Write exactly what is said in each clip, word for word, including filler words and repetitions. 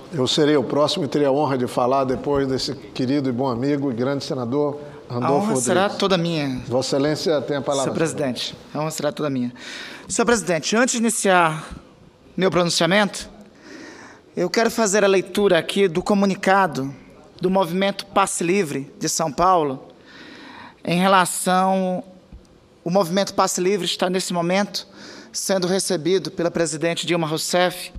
Eu serei o próximo e terei a honra de falar depois desse querido e bom amigo e grande senador Randolfo Rodrigues. A honra Rodrigues. será toda minha. Vossa Excelência tem a palavra. Senhor presidente, a honra será toda minha. Senhor presidente, antes de iniciar meu pronunciamento, eu quero fazer a leitura aqui do comunicado do Movimento Passe Livre de São Paulo, em relação... O Movimento Passe Livre está, nesse momento, sendo recebido pela presidente Dilma Rousseff,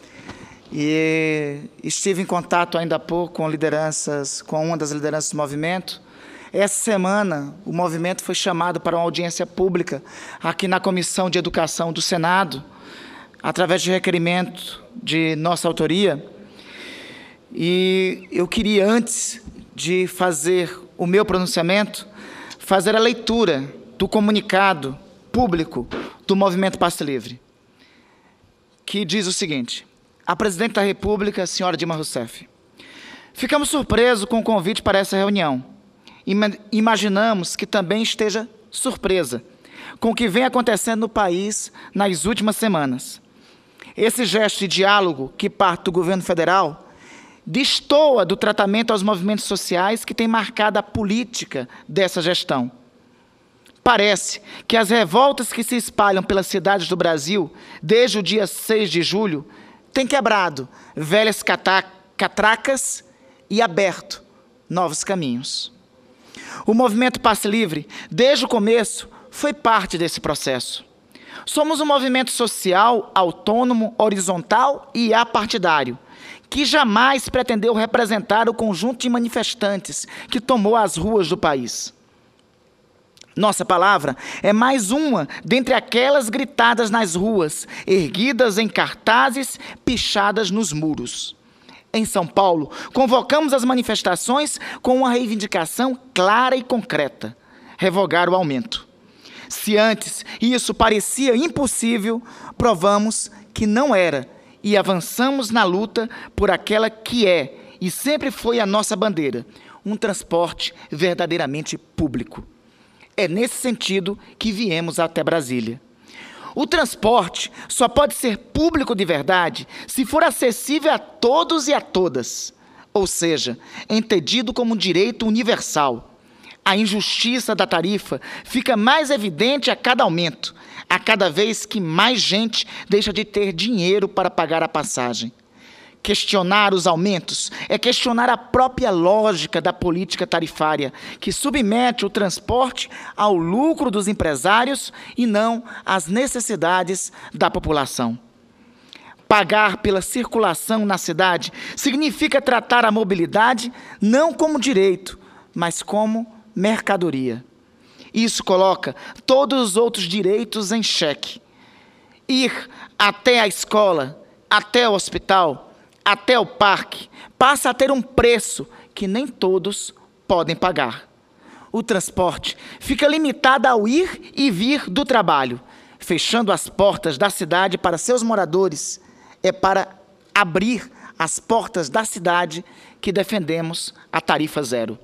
e estive em contato ainda há pouco com lideranças, com uma das lideranças do movimento. Essa semana, o movimento foi chamado para uma audiência pública aqui na Comissão de Educação do Senado, através de requerimento de nossa autoria. E eu queria, antes de fazer o meu pronunciamento, fazer a leitura do comunicado público do Movimento Passe Livre, que diz o seguinte: a Presidente da República, a senhora Dilma Rousseff, ficamos surpresos com o convite para essa reunião. Imaginamos que também esteja surpresa com o que vem acontecendo no país nas últimas semanas. Esse gesto de diálogo que parte do governo federal destoa do tratamento aos movimentos sociais que tem marcado a política dessa gestão. Parece que as revoltas que se espalham pelas cidades do Brasil desde o dia seis de julho têm quebrado velhas catracas e aberto novos caminhos. O Movimento Passe Livre, desde o começo, foi parte desse processo. Somos um movimento social, autônomo, horizontal e apartidário, que jamais pretendeu representar o conjunto de manifestantes que tomou as ruas do país. Nossa palavra é mais uma dentre aquelas gritadas nas ruas, erguidas em cartazes, pichadas nos muros. Em São Paulo, convocamos as manifestações com uma reivindicação clara e concreta: revogar o aumento. Se antes isso parecia impossível, provamos que não era e avançamos na luta por aquela que é e sempre foi a nossa bandeira: um transporte verdadeiramente público. É nesse sentido que viemos até Brasília. O transporte só pode ser público de verdade se for acessível a todos e a todas, ou seja, entendido como um direito universal. A injustiça da tarifa fica mais evidente a cada aumento, a cada vez que mais gente deixa de ter dinheiro para pagar a passagem. Questionar os aumentos é questionar a própria lógica da política tarifária, que submete o transporte ao lucro dos empresários e não às necessidades da população. Pagar pela circulação na cidade significa tratar a mobilidade não como direito, mas como mercadoria. Isso coloca todos os outros direitos em xeque. Ir até a escola, até o hospital, até o parque, passa a ter um preço que nem todos podem pagar. O transporte fica limitado ao ir e vir do trabalho, fechando as portas da cidade para seus moradores. É para abrir as portas da cidade que defendemos a tarifa zero.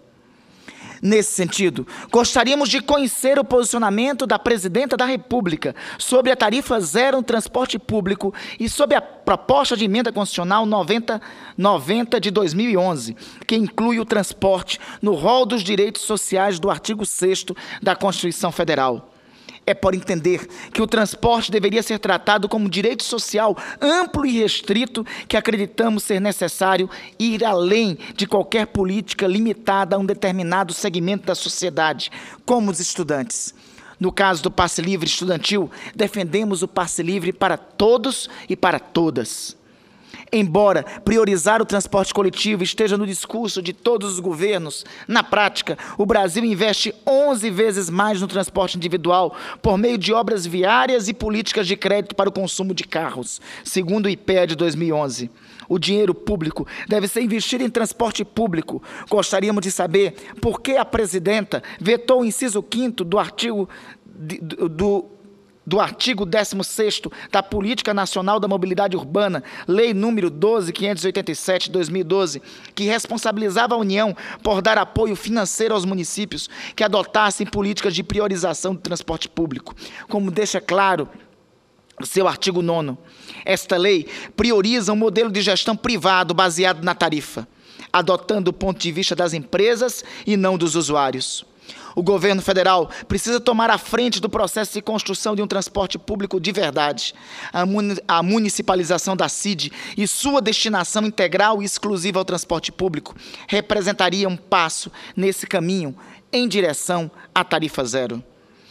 Nesse sentido, gostaríamos de conhecer o posicionamento da Presidenta da República sobre a tarifa zero no transporte público e sobre a proposta de emenda constitucional noventa noventa de dois mil e onze, que inclui o transporte no rol dos direitos sociais do artigo sexto da Constituição Federal. É por entender que o transporte deveria ser tratado como direito social amplo e restrito que acreditamos ser necessário ir além de qualquer política limitada a um determinado segmento da sociedade, como os estudantes. No caso do passe livre estudantil, defendemos o passe livre para todos e para todas. Embora priorizar o transporte coletivo esteja no discurso de todos os governos, na prática, o Brasil investe onze vezes mais no transporte individual por meio de obras viárias e políticas de crédito para o consumo de carros, segundo o I P E A de dois mil e onze. O dinheiro público deve ser investido em transporte público. Gostaríamos de saber por que a presidenta vetou o inciso quinto do artigo do, do do artigo décimo sexto da Política Nacional da Mobilidade Urbana, Lei número doze mil quinhentos e oitenta e sete de dois mil e doze, que responsabilizava a União por dar apoio financeiro aos municípios que adotassem políticas de priorização do transporte público. Como deixa claro seu artigo nono. Esta lei prioriza um modelo de gestão privado baseado na tarifa, adotando o ponto de vista das empresas e não dos usuários. O governo federal precisa tomar a frente do processo de construção de um transporte público de verdade. A, muni a municipalização da C I D e sua destinação integral e exclusiva ao transporte público representaria um passo nesse caminho em direção à tarifa zero.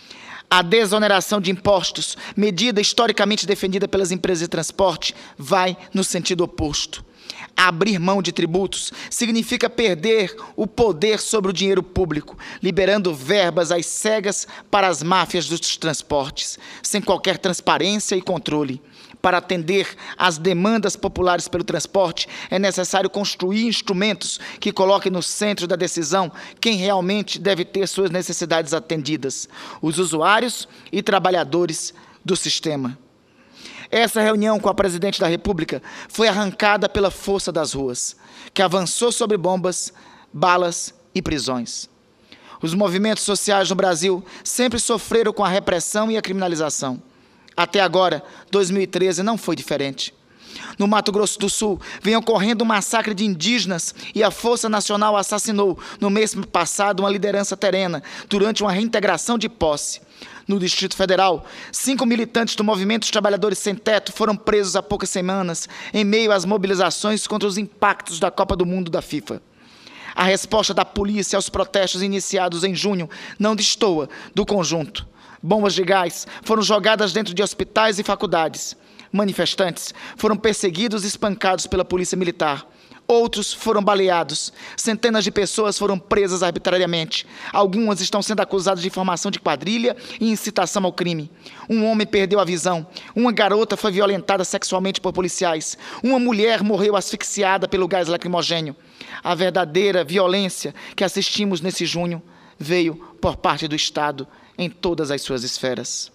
A desoneração de impostos, medida historicamente defendida pelas empresas de transporte, vai no sentido oposto. Abrir mão de tributos significa perder o poder sobre o dinheiro público, liberando verbas às cegas para as máfias dos transportes, sem qualquer transparência e controle. Para atender às demandas populares pelo transporte, é necessário construir instrumentos que coloquem no centro da decisão quem realmente deve ter suas necessidades atendidas: os usuários e trabalhadores do sistema. Essa reunião com a Presidente da República foi arrancada pela força das ruas, que avançou sobre bombas, balas e prisões. Os movimentos sociais no Brasil sempre sofreram com a repressão e a criminalização. Até agora, dois mil e treze não foi diferente. No Mato Grosso do Sul, vem ocorrendo um massacre de indígenas e a Força Nacional assassinou, no mês passado, uma liderança terena, durante uma reintegração de posse. No Distrito Federal, cinco militantes do Movimento dos Trabalhadores Sem Teto foram presos há poucas semanas, em meio às mobilizações contra os impactos da Copa do Mundo da FIFA. A resposta da polícia aos protestos iniciados em junho não destoa do conjunto. Bombas de gás foram jogadas dentro de hospitais e faculdades. Manifestantes foram perseguidos e espancados pela polícia militar. Outros foram baleados. Centenas de pessoas foram presas arbitrariamente. Algumas estão sendo acusadas de formação de quadrilha e incitação ao crime. Um homem perdeu a visão. Uma garota foi violentada sexualmente por policiais. Uma mulher morreu asfixiada pelo gás lacrimogênio. A verdadeira violência que assistimos nesse junho veio por parte do Estado em todas as suas esferas.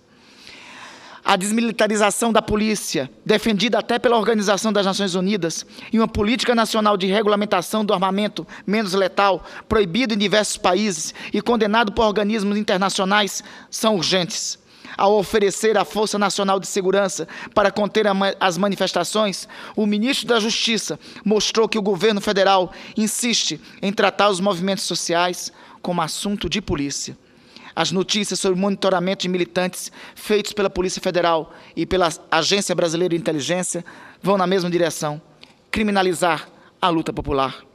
A desmilitarização da polícia, defendida até pela Organização das Nações Unidas, e uma política nacional de regulamentação do armamento menos letal, proibido em diversos países e condenado por organismos internacionais, são urgentes. Ao oferecer a Força Nacional de Segurança para conter as manifestações, o ministro da Justiça mostrou que o governo federal insiste em tratar os movimentos sociais como assunto de polícia. As notícias sobre o monitoramento de militantes feitos pela Polícia Federal e pela Agência Brasileira de Inteligência vão na mesma direção: criminalizar a luta popular.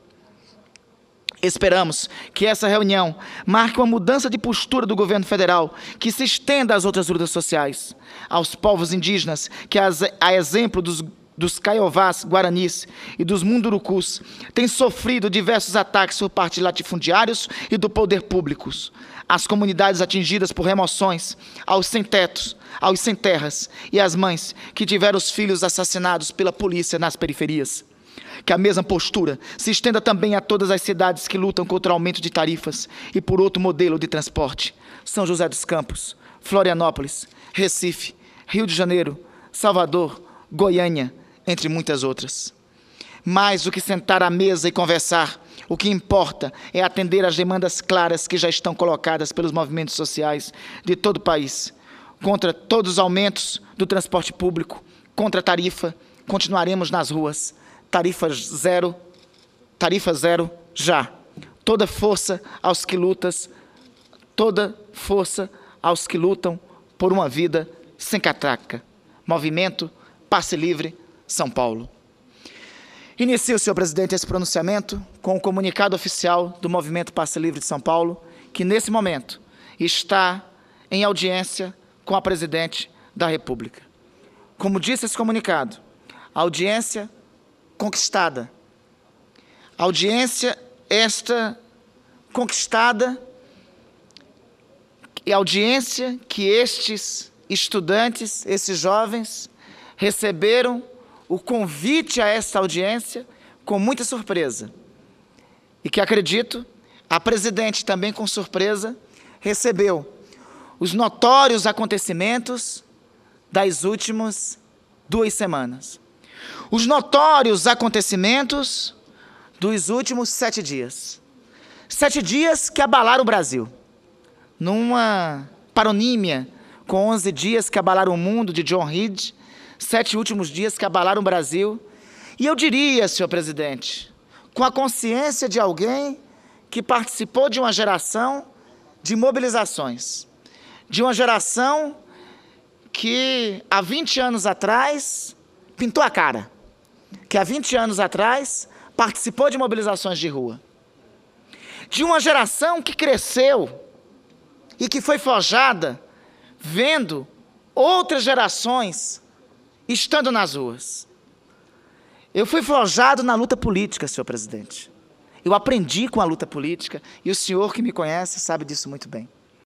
Esperamos que essa reunião marque uma mudança de postura do governo federal, que se estenda às outras lutas sociais, aos povos indígenas, que, a exemplo dos dos caiovás guaranis e dos mundurucus, têm sofrido diversos ataques por parte de latifundiários e do poder público. As comunidades atingidas por remoções, aos sem-tetos, aos sem-terras e as mães que tiveram os filhos assassinados pela polícia nas periferias. Que a mesma postura se estenda também a todas as cidades que lutam contra o aumento de tarifas e por outro modelo de transporte. São José dos Campos, Florianópolis, Recife, Rio de Janeiro, Salvador, Goiânia, entre muitas outras. Mais do que sentar à mesa e conversar, o que importa é atender às demandas claras que já estão colocadas pelos movimentos sociais de todo o país. Contra todos os aumentos do transporte público, contra a tarifa, continuaremos nas ruas. Tarifa zero, tarifa zero já. Toda força aos que lutas, toda força aos que lutam por uma vida sem catraca. Movimento Passe Livre, São Paulo. Inicio, senhor presidente, esse pronunciamento com o comunicado oficial do Movimento Passe Livre de São Paulo, que nesse momento está em audiência com a Presidente da República. Como disse esse comunicado, audiência conquistada. Audiência esta conquistada e audiência que estes estudantes, esses jovens, receberam o convite a esta audiência com muita surpresa. E que, acredito, a Presidente também com surpresa recebeu os notórios acontecimentos das últimas duas semanas. Os notórios acontecimentos dos últimos sete dias. Sete dias que abalaram o Brasil, numa paronímia com onze dias que abalaram o mundo, de John Reed, sete últimos dias que abalaram o Brasil. E eu diria, senhor presidente, com a consciência de alguém que participou de uma geração de mobilizações, de uma geração que há vinte anos atrás pintou a cara, que há vinte anos atrás participou de mobilizações de rua, de uma geração que cresceu e que foi forjada vendo outras gerações estando nas ruas. Eu fui forjado na luta política, senhor presidente. Eu aprendi com a luta política e o senhor que me conhece sabe disso muito bem.